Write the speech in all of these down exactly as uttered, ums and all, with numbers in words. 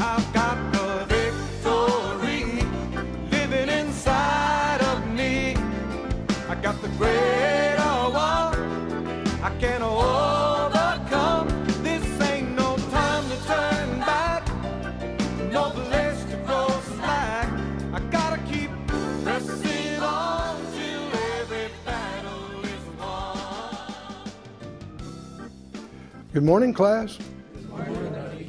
I've got the victory living inside of me. I got the greater one I can overcome. This ain't no time to turn back, no place to go slack. I gotta keep pressing on till every battle is won. Good morning, class. Good morning.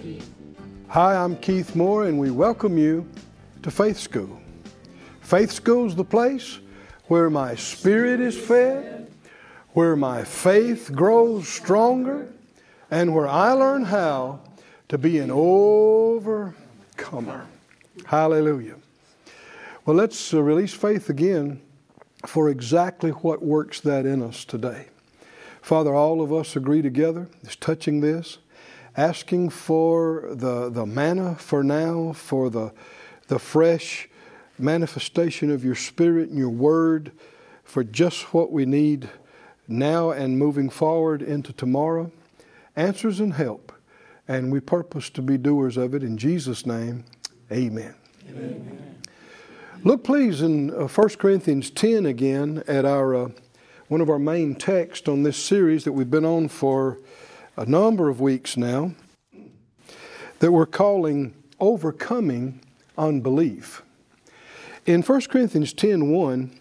Hi, I'm Keith Moore, and we welcome you to Faith School. Faith School's the place where my spirit is fed, where my faith grows stronger, and where I learn how to be an overcomer. Hallelujah. Well, let's uh, release faith again for exactly what works that in us today. Father, all of us agree together, just touching this, asking for the, the manna for now, for the, the fresh manifestation of your Spirit and your Word, for just what we need now and moving forward into tomorrow. Answers and help. And we purpose to be doers of it. In Jesus' name, amen. Amen. Look, please, in uh, First Corinthians ten again at our uh, one of our main texts on this series that we've been on for a number of weeks now, that we're calling Overcoming Unbelief. In First Corinthians ten one,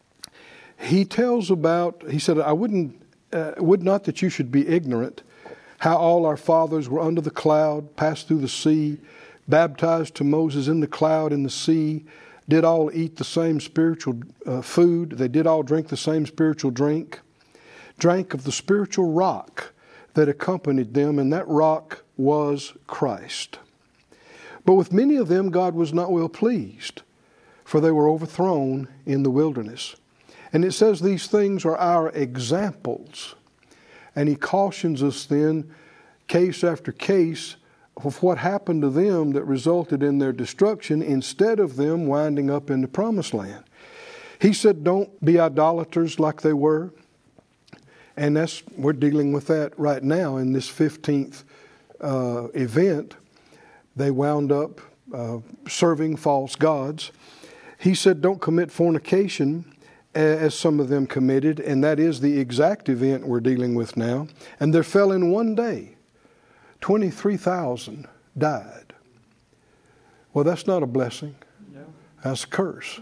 he tells about, he said, I wouldn't, uh, would not that you should be ignorant how all our fathers were under the cloud, passed through the sea, baptized to Moses in the cloud and the sea, did all eat the same spiritual uh, food, they did all drink the same spiritual drink, drank of the spiritual rock that accompanied them, and that rock was Christ. But with many of them God was not well pleased, for they were overthrown in the wilderness. And it says these things are our examples. And he cautions us then, case after case, of what happened to them that resulted in their destruction instead of them winding up in the promised land. He said, don't be idolaters like they were. And that's, we're dealing with that right now in this fifteenth uh, event. They wound up uh, serving false gods. He said, don't commit fornication as some of them committed, and that is the exact event we're dealing with now. And there fell in one day, twenty-three thousand died. Well, that's not a blessing. No. That's a curse.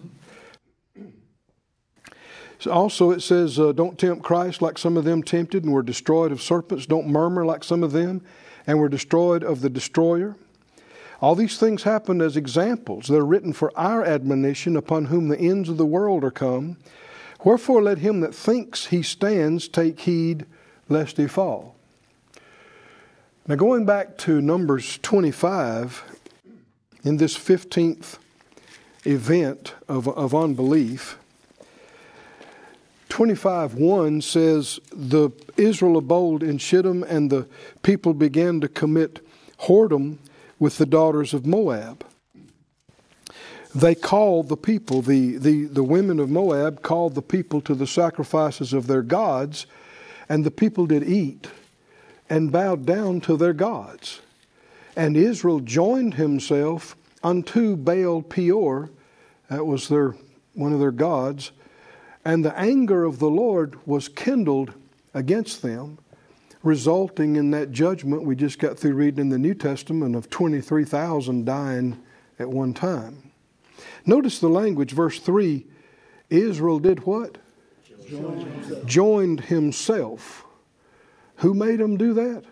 So also it says, uh, don't tempt Christ like some of them tempted and were destroyed of serpents. Don't murmur like some of them and were destroyed of the destroyer. All these things happened as examples. They're written for our admonition, upon whom the ends of the world are come. Wherefore let him that thinks he stands take heed lest he fall. Now going back to Numbers twenty-five, in this fifteenth event of, of unbelief, twenty-five one says, the Israel abode in Shittim, and the people began to commit whoredom with the daughters of Moab. They called the people, the, the, the women of Moab called the people to the sacrifices of their gods, and the people did eat and bowed down to their gods. And Israel joined himself unto Baal Peor, that was their one of their gods, and the anger of the Lord was kindled against them, resulting in that judgment we just got through reading in the New Testament of twenty-three thousand dying at one time. Notice the language, verse three, Israel did what? Joined himself. Joined himself. Who made them do that?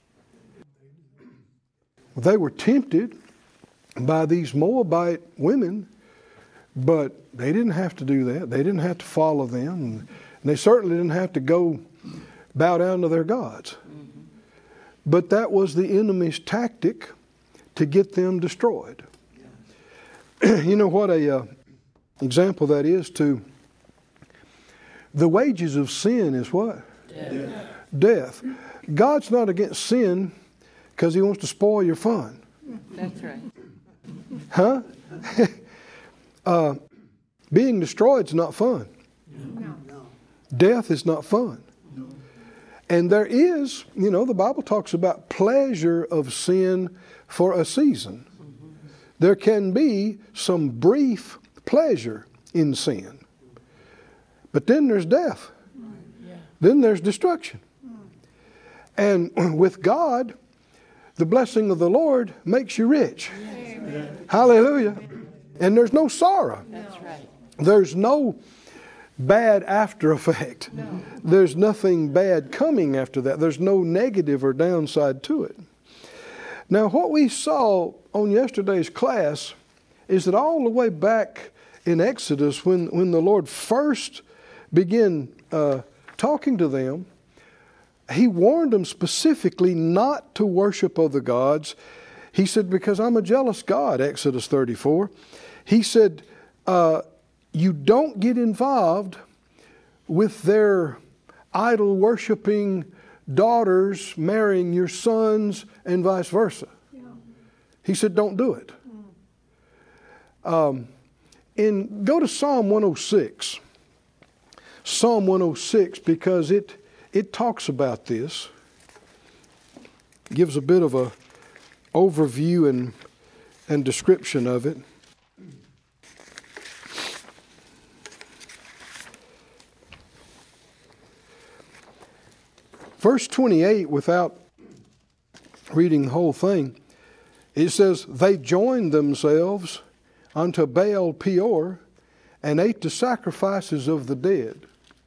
They were tempted by these Moabite women, but they didn't have to do that. They didn't have to follow them. And they certainly didn't have to go bow down to their gods. Mm-hmm. But that was the enemy's tactic to get them destroyed. Yeah. You know what a uh, example that is to the wages of sin is what? Death. Death. God's not against sin because he wants to spoil your fun. That's right. Huh? uh, being destroyed is not fun. No. No. Death is not fun. No. And there is, you know, the Bible talks about pleasure of sin for a season. There can be some brief pleasure in sin. But then there's death. Then there's destruction. And with God, the blessing of the Lord makes you rich. Amen. Hallelujah. And there's no sorrow. That's right. There's no bad after effect. No. There's nothing bad coming after that. There's no negative or downside to it. Now, what we saw on yesterday's class is that all the way back in Exodus, when, when the Lord first began uh, talking to them, He warned them specifically not to worship other gods. He said, because I'm a jealous God, Exodus thirty-four. He said, uh, you don't get involved with their idol-worshiping daughters marrying your sons and vice versa. Yeah. He said, don't do it. Mm. Um, and go to Psalm one oh six. Psalm one oh six, because it it talks about this. Gives a bit of a overview and and description of it. Verse twenty-eight, without reading the whole thing, it says, they joined themselves unto Baal Peor and ate the sacrifices of the dead.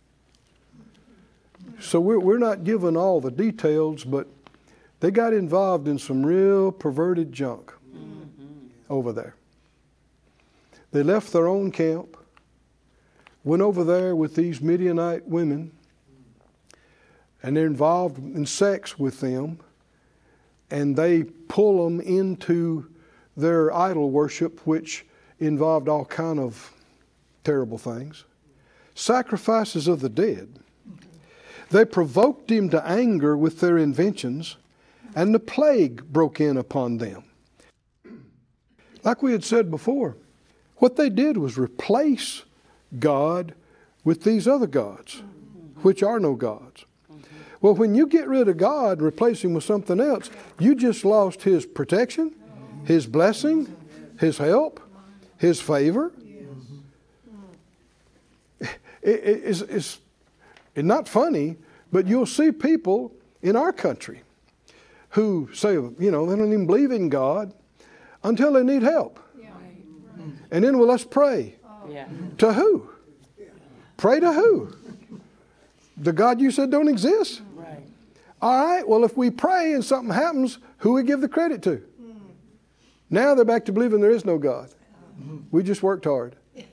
So we're, we're not given all the details, but they got involved in some real perverted junk mm-hmm. over there. They left their own camp, went over there with these Midianite women, and they're involved in sex with them, and they pull them into their idol worship, which involved all kind of terrible things. Sacrifices of the dead. They provoked him to anger with their inventions, and the plague broke in upon them. Like we had said before, what they did was replace God with these other gods, which are no gods. Well, when you get rid of God and replace Him with something else, you just lost His protection, His blessing, His help, His favor. It, it, it's, it's, it's not funny, but you'll see people in our country who say, you know, they don't even believe in God until they need help. Yeah. And then, well, let's pray. Yeah. To who? Pray to who? The God you said don't exist? Right. All right, well, if we pray and something happens, who we give the credit to? Mm. Now they're back to believing there is no God. Mm. We just worked hard.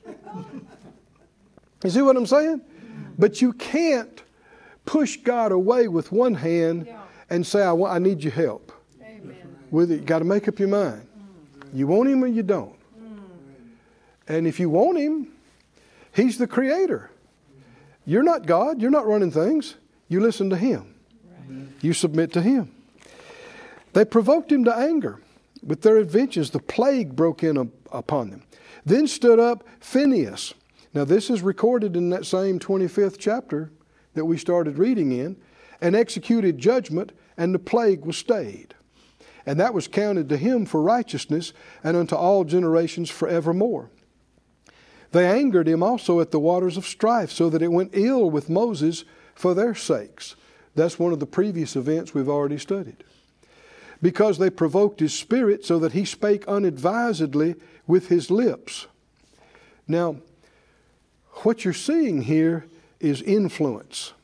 You see what I'm saying? Mm. But you can't push God away with one hand yeah. and say, I, want, I need your help. Amen. With it, you got to make up your mind. Mm. You want Him or you don't. Mm. And if you want Him, He's the Creator. You're not God. You're not running things. You listen to Him. Right. You submit to Him. They provoked Him to anger. With their inventions, the plague broke in up upon them. Then stood up Phinehas. Now this is recorded in that same twenty-fifth chapter that we started reading in, and executed judgment, and the plague was stayed. And that was counted to him for righteousness, and unto all generations forevermore. They angered him also at the waters of strife, so that it went ill with Moses for their sakes. That's one of the previous events we've already studied. Because they provoked his spirit, so that he spake unadvisedly with his lips. Now, what you're seeing here is influence.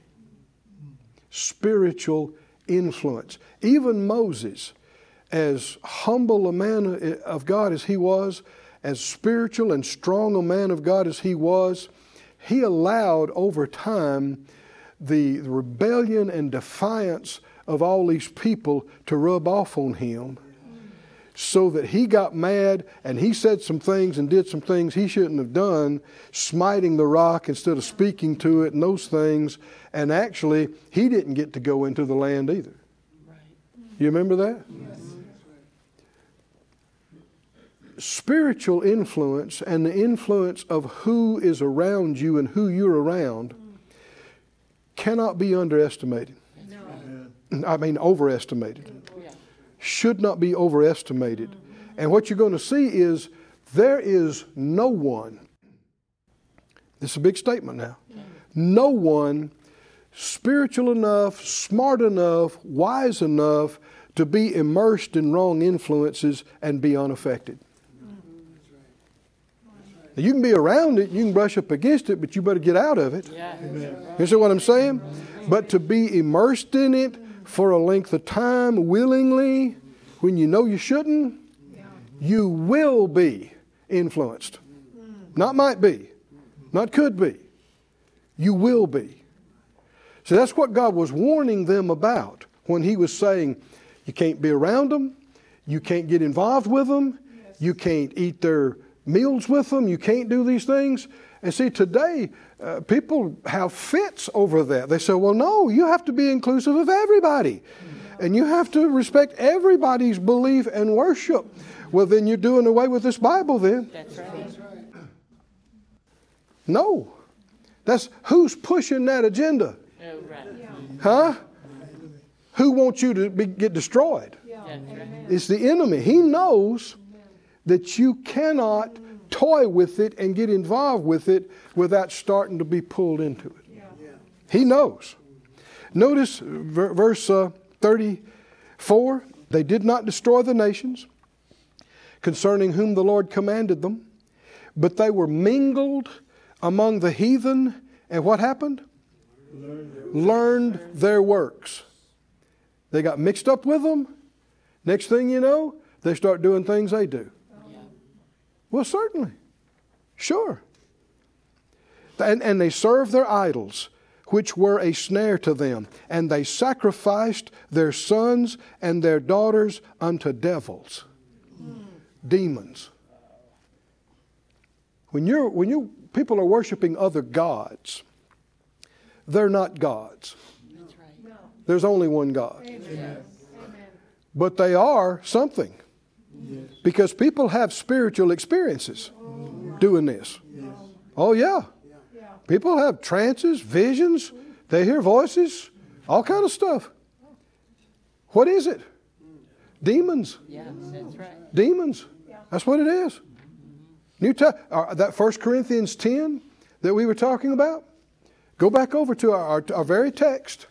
Spiritual influence. Even Moses, as humble a man of God as he was, as spiritual and strong a man of God as he was, he allowed over time the rebellion and defiance of all these people to rub off on him, so that he got mad and he said some things and did some things he shouldn't have done, smiting the rock instead of speaking to it and those things. And actually, he didn't get to go into the land either. Right. You remember that? Yes. Spiritual influence and the influence of who is around you and who you're around cannot be underestimated. Amen. I mean, overestimated. Yeah. Should not be overestimated. And what you're going to see is there is no one, this is a big statement now, no one spiritual enough, smart enough, wise enough to be immersed in wrong influences and be unaffected. Now, you can be around it, you can brush up against it, but you better get out of it. Yeah. You see what I'm saying? But to be immersed in it for a length of time willingly, when you know you shouldn't, you will be influenced. Not might be, not could be. You will be. So that's what God was warning them about when He was saying, you can't be around them, you can't get involved with them, you can't eat their meals with them, you can't do these things. And see, today, uh, people have fits over that. They say, well, no, you have to be inclusive of everybody. And you have to respect everybody's belief and worship. Well, then you're doing away with this Bible then. That's right. No. That's who's pushing that agenda. Oh, right. Huh? Who wants you to be, get destroyed? That's right. It's the enemy. He knows that you cannot toy with it and get involved with it without starting to be pulled into it. He knows. Notice ver- verse uh, thirty-four. They did not destroy the nations concerning whom the Lord commanded them, but they were mingled among the heathen. And what happened? Learned, Learned their works. They got mixed up with them. Next thing you know, they start doing things they do. Yeah. Well, certainly. Sure. And, and they served their idols, which were a snare to them. And they sacrificed their sons and their daughters unto devils. Mm. Demons. When you're, when you people are worshiping other gods, they're not gods. That's right. There's only one God. Amen. But they are something. Yes. Because people have spiritual experiences doing this. Yes. Oh, yeah. People have trances, visions. They hear voices, all kind of stuff. What is it? Demons. Yeah, that's right. Demons. That's what it is. New Te- uh, that First Corinthians ten that we were talking about. Go back over to our, our, our very text.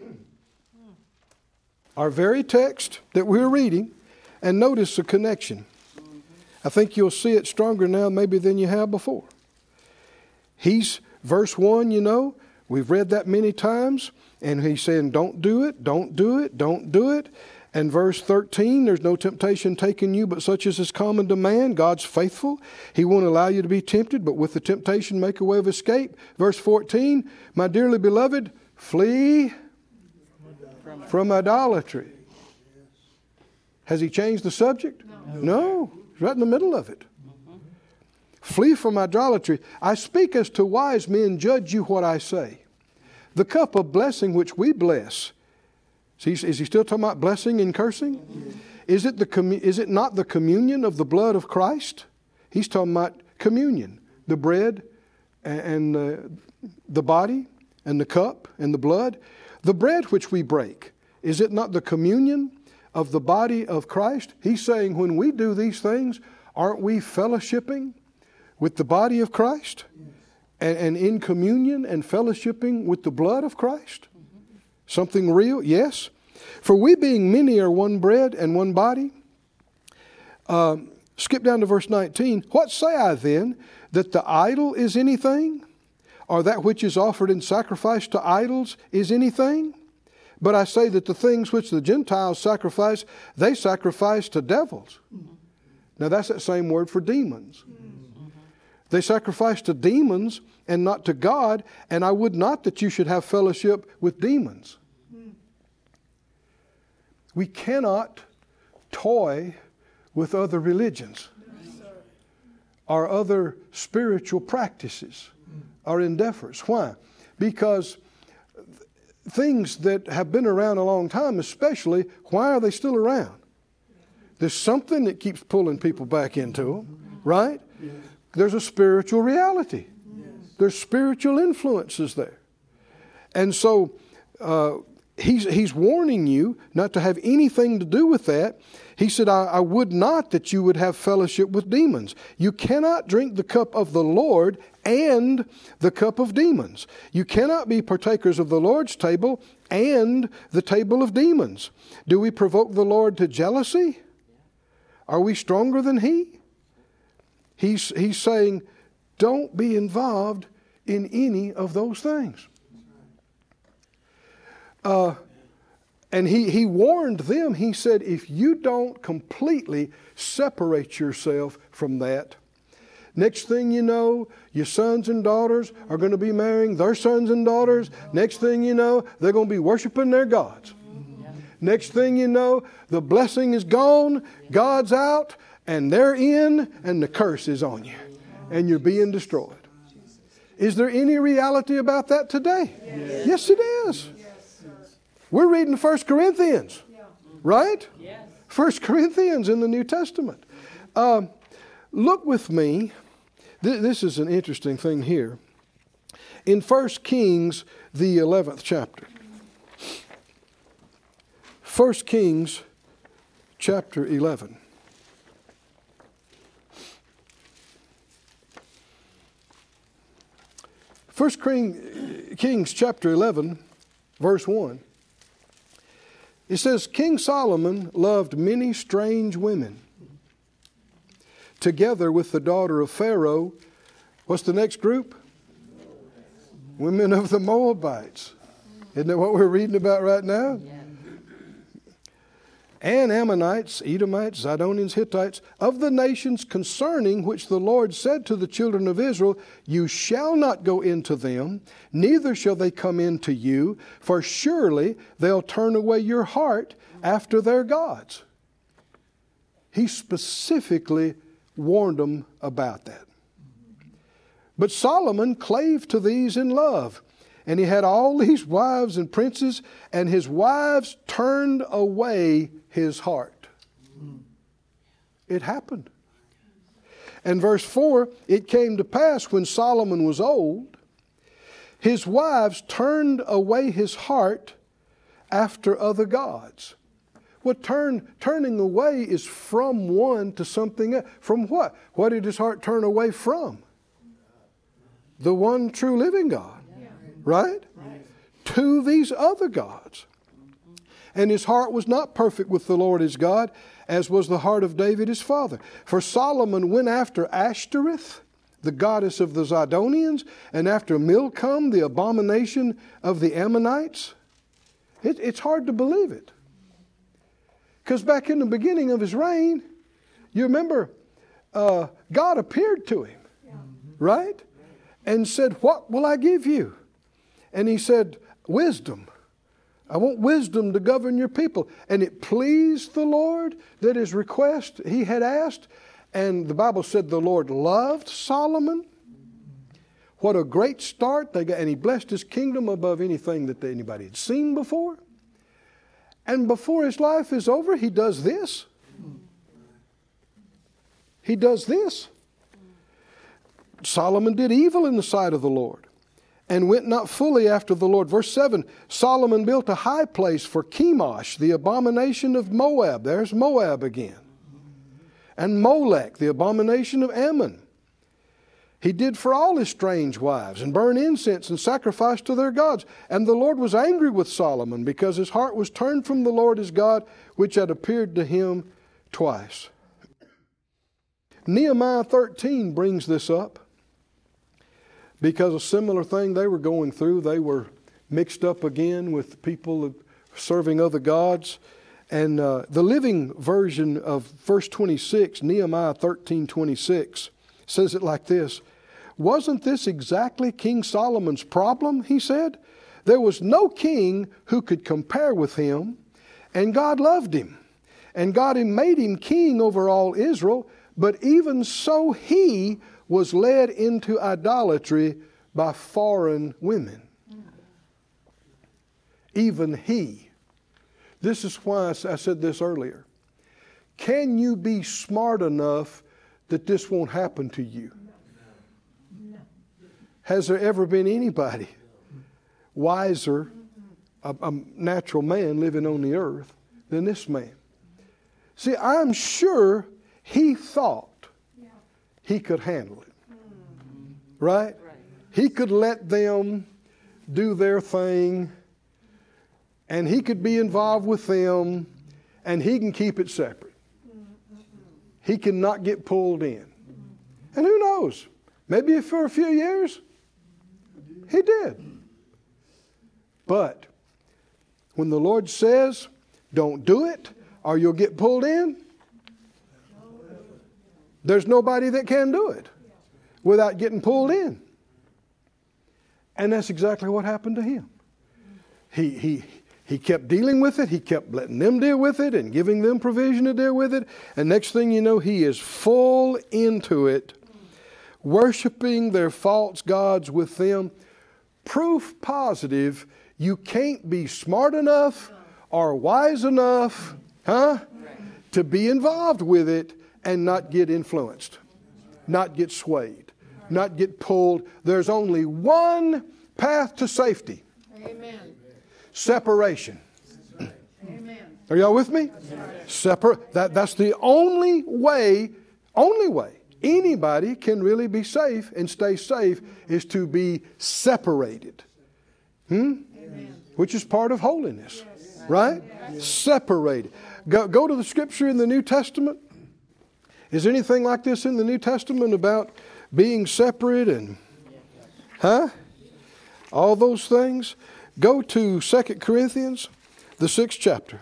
Our very text that we were reading, and notice the connection. I think you'll see it stronger now maybe than you have before. He's, verse one, you know, we've read that many times, and he's saying, don't do it, don't do it, don't do it. And verse thirteen, there's no temptation taken you, but such as is common to man. God's faithful. He won't allow you to be tempted, but with the temptation make a way of escape. Verse fourteen, my dearly beloved, flee from, from idolatry. Has he changed the subject? No. No. He's right in the middle of it. Mm-hmm. Flee from idolatry. I speak as to wise men, judge you what I say. The cup of blessing which we bless. Is he, is he still talking about blessing and cursing? Yes. Is it the commu- is it not the communion of the blood of Christ? He's talking about communion, the bread and, and the, the body and the cup and the blood. The bread which we break, is it not the communion of the body of Christ? He's saying when we do these things, aren't we fellowshipping with the body of Christ? Yes. And, and in communion and fellowshipping with the blood of Christ? Something real? Yes. For we being many are one bread and one body. Um, skip down to verse nineteen. What say I then? That the idol is anything? Or that which is offered in sacrifice to idols is anything? But I say that the things which the Gentiles sacrifice, they sacrifice to devils. Mm-hmm. Now that's that same word for demons. Mm-hmm. They sacrifice to demons and not to God, and I would not that you should have fellowship with demons. Mm. We cannot toy with other religions no, or other spiritual practices mm. or endeavors. Why? Because things that have been around a long time, especially, why are they still around? There's something that keeps pulling people back into them, right? Yes. There's a spiritual reality. Yes. There's spiritual influences there. And so uh, he's, he's warning you not to have anything to do with that. He said, I, I would not that you would have fellowship with demons. You cannot drink the cup of the Lord and the cup of demons. You cannot be partakers of the Lord's table and the table of demons. Do we provoke the Lord to jealousy? Are we stronger than He? He's, he's saying, don't be involved in any of those things. Uh, and he, he warned them, he said, if you don't completely separate yourself from that, next thing you know, your sons and daughters are going to be marrying their sons and daughters. Next thing you know, they're going to be worshiping their gods. Next thing you know, the blessing is gone, God's out, and they're in, and the curse is on you, and you're being destroyed. Is there any reality about that today? Yes, yes it is. We're reading First Corinthians, right? First Corinthians in the New Testament. Um, look with me. Th- this is an interesting thing here. In First Kings, the eleventh chapter. First Kings, chapter eleven. First Kings, chapter eleven, verse one. It says, King Solomon loved many strange women, together with the daughter of Pharaoh. What's the next group? Women of the Moabites. Isn't that what we're reading about right now? Yeah. And Ammonites, Edomites, Zidonians, Hittites, of the nations concerning which the Lord said to the children of Israel, you shall not go into them, neither shall they come into you, for surely they'll turn away your heart after their gods. He specifically warned them about that. But Solomon clave to these in love, and he had all these wives and princes, and his wives turned away his heart. It happened. And verse four, it came to pass when Solomon was old, his wives turned away his heart after other gods. Well, turn, turning away is from one to something else. From what? What did his heart turn away from? The one true living God. Right? Right? To these other gods. And his heart was not perfect with the Lord his God, as was the heart of David his father. For Solomon went after Ashtoreth, the goddess of the Zidonians, and after Milcom, the abomination of the Ammonites. It, it's hard to believe it. Because back in the beginning of his reign, you remember, uh, God appeared to him, yeah. right? And said, what will I give you? And he said, wisdom. I want wisdom to govern your people. And it pleased the Lord that his request he had asked. And the Bible said the Lord loved Solomon. What a great start they got. And he blessed his kingdom above anything that anybody had seen before. And before his life is over, he does this. He does this. Solomon did evil in the sight of the Lord, and went not fully after the Lord. Verse seven, Solomon built a high place for Chemosh, the abomination of Moab. There's Moab again. And Molech, the abomination of Ammon. He did for all his strange wives, and burned incense and sacrificed to their gods. And the Lord was angry with Solomon, because his heart was turned from the Lord his God, which had appeared to him twice. Nehemiah thirteen brings this up. Because a similar thing they were going through, they were mixed up again with people serving other gods. And uh, the Living Version of verse twenty-six, Nehemiah thirteen twenty-six, says it like this. Wasn't this exactly King Solomon's problem, he said? There was no king who could compare with him, and God loved him. And God had made him king over all Israel, but even so he was led into idolatry by foreign women. Even he. This is why I said this earlier. Can you be smart enough that this won't happen to you? Has there ever been anybody wiser, a, a natural man living on the earth than this man. See, I'm sure he thought he could handle it. Right? He could let them do their thing, and he could be involved with them, and he can keep it separate. He cannot get pulled in. And who knows? Maybe for a few years, he did. But when the Lord says, don't do it, or you'll get pulled in, there's nobody that can do it without getting pulled in. And that's exactly what happened to him. He, he, he kept dealing with it. He kept letting them deal with it and giving them provision to deal with it. And next thing you know, he is full into it, worshiping their false gods with them. Proof positive, you can't be smart enough or wise enough, huh, to be involved with it and not get influenced, not get swayed, not get pulled. There's only one path to safety. Amen. Separation. Amen. Are y'all with me? Separate. That, that's the only way, only way anybody can really be safe and stay safe is to be separated. Hmm? Amen. Which is part of holiness. Right? Separated. Go, go to the scripture in the New Testament. Is there anything like this in the New Testament about being separate and, huh? All those things? Go to Second Corinthians, the sixth chapter.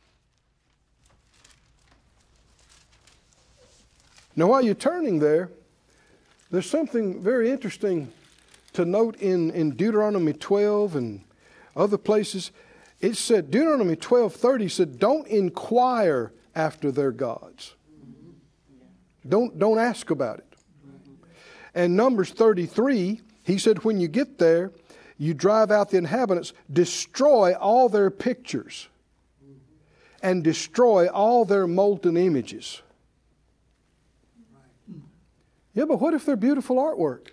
Now, while you're turning there, there's something very interesting to note in, in Deuteronomy twelve and other places. It said, Deuteronomy twelve thirty said, don't inquire after their gods. Don't, don't ask about it. And Numbers thirty-three, he said, when you get there, you drive out the inhabitants, destroy all their pictures and destroy all their molten images. Yeah, but what if they're beautiful artwork?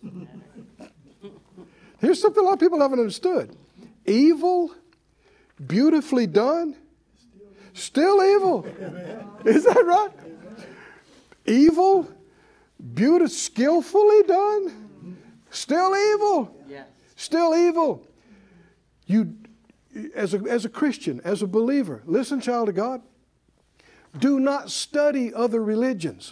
Here's something a lot of people haven't understood. Evil, beautifully done, still evil. Is that right? Evil, beautiful, skillfully done, still evil. Yes. Still evil. You, as a, as a Christian, as a believer, listen, child of God, do not study other religions.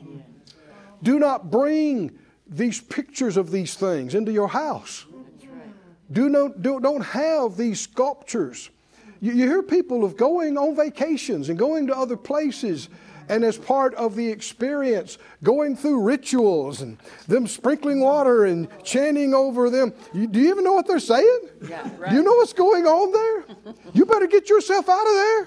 Do not bring these pictures of these things into your house. Do not, do, don't have these sculptures. You, you hear people of going on vacations and going to other places, and as part of the experience, going through rituals and them sprinkling water and chanting over them. You, do you even know what they're saying? Yeah, right. Do you know what's going on there? You better get yourself out of there.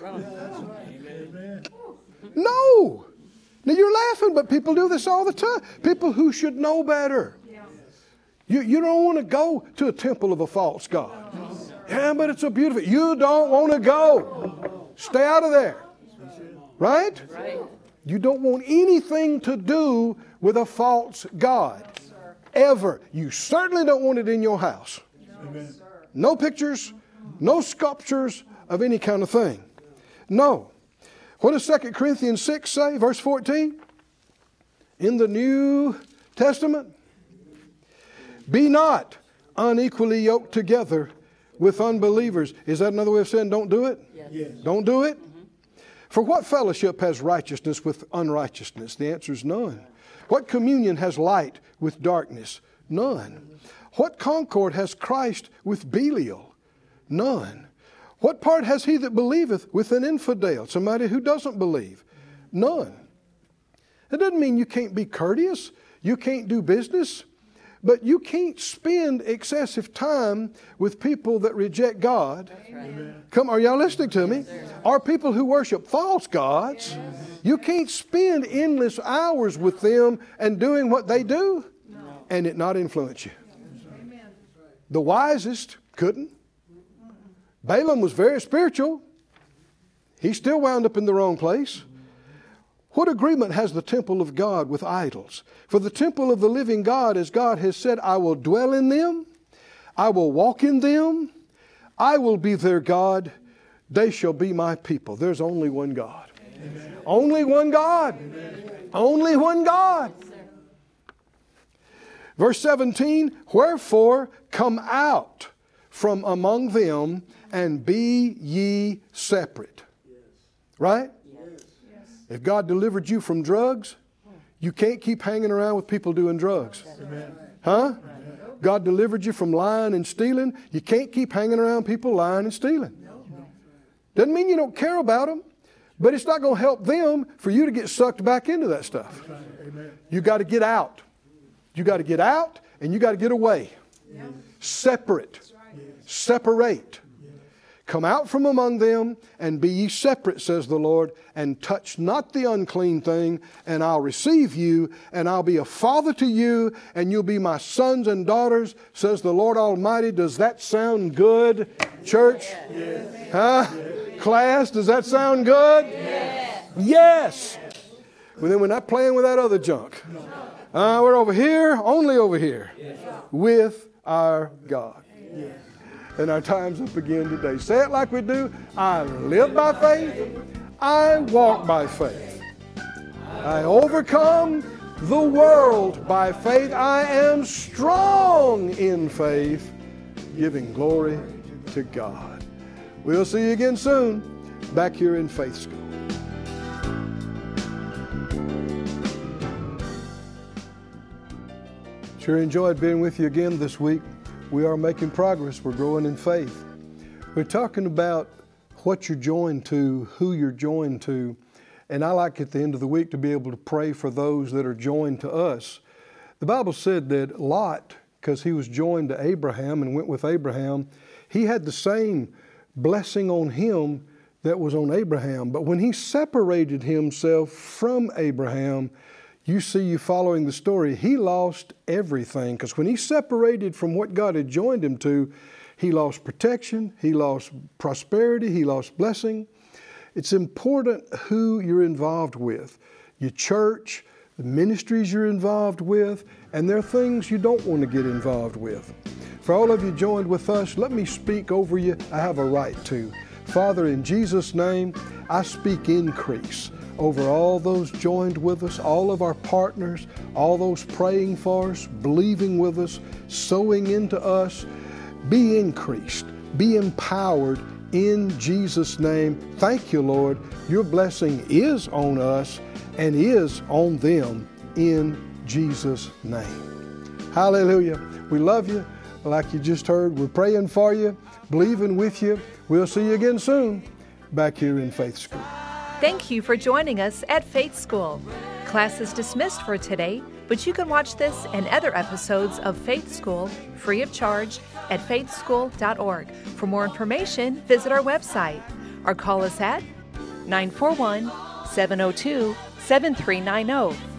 Amen. No. Now you're laughing, but people do this all the time. People who should know better. You, you don't want to go to a temple of a false god. Yeah, but it's so beautiful. You don't want to go. Stay out of there. Right? Right. You don't want anything to do with a false god. Ever. You certainly don't want it in your house. Amen. No pictures, no sculptures of any kind of thing. No. What does Second Corinthians six say, verse fourteen? In the New Testament, be not unequally yoked together with unbelievers. Is that another way of saying don't do it? Yes. Don't do it? For what fellowship has righteousness with unrighteousness? The answer is none. What communion has light with darkness? None. What concord has Christ with Belial? None. What part has he that believeth with an infidel? Somebody who doesn't believe? None. That doesn't mean you can't be courteous. You can't do business. But you can't spend excessive time with people that reject God. Amen. Come, are y'all listening to me? Or people who worship false gods. You can't spend endless hours with them and doing what they do and it not influence you. The wisest couldn't. Balaam was very spiritual. He still wound up in the wrong place. What agreement has the temple of God with idols? For the temple of the living God, as God has said, I will dwell in them, I will walk in them. I will be their God. They shall be my people. There's only one God. Amen. Only one God. Amen. Only one God. Verse seventeen, wherefore come out from among them and be ye separate. Right? Yes. If God delivered you from drugs, you can't keep hanging around with people doing drugs. Amen. Huh? God delivered you from lying and stealing. You can't keep hanging around people lying and stealing. Doesn't mean you don't care about them, but it's not going to help them for you to get sucked back into that stuff. You got to get out. You got to get out and you got to get away. Separate. Separate. Come out from among them and be ye separate, says the Lord, and touch not the unclean thing, and I'll receive you, and I'll be a father to you, and you'll be my sons and daughters, says the Lord Almighty. Does that sound good, church? Yes. Huh? Yes. Class, does that sound good? Yes. Yes. Well, then we're not playing with that other junk. Uh, we're over here, only over here, with our God. Yes. And our time's up again today. Say it like we do. I live by faith. I walk by faith. I overcome the world by faith. I am strong in faith, giving glory to God. We'll see you again soon back here in Faith School. Sure enjoyed being with you again this week. We are making progress. We're growing in faith. We're talking about what you're joined to, who you're joined to. And I like at the end of the week to be able to pray for those that are joined to us. The Bible said that Lot, because he was joined to Abraham and went with Abraham, he had the same blessing on him that was on Abraham. But when he separated himself from Abraham, you see, you following the story, he lost everything. Because when he separated from what God had joined him to, he lost protection, he lost prosperity, he lost blessing. It's important who you're involved with. Your church, the ministries you're involved with, and there are things you don't want to get involved with. For all of you joined with us, let me speak over you. I have a right to. Father, in Jesus' name, I speak increase over all those joined with us, all of our partners, all those praying for us, believing with us, sowing into us. Be increased, be empowered in Jesus' name. Thank you, Lord. Your blessing is on us and is on them in Jesus' name. Hallelujah. We love you. Like you just heard, we're praying for you, believing with you. We'll see you again soon back here in Faith School. Thank you for joining us at Faith School. Class is dismissed for today, but you can watch this and other episodes of Faith School free of charge at faith school dot org. For more information, visit our website or call us at nine four one, seven oh two, seven three nine oh.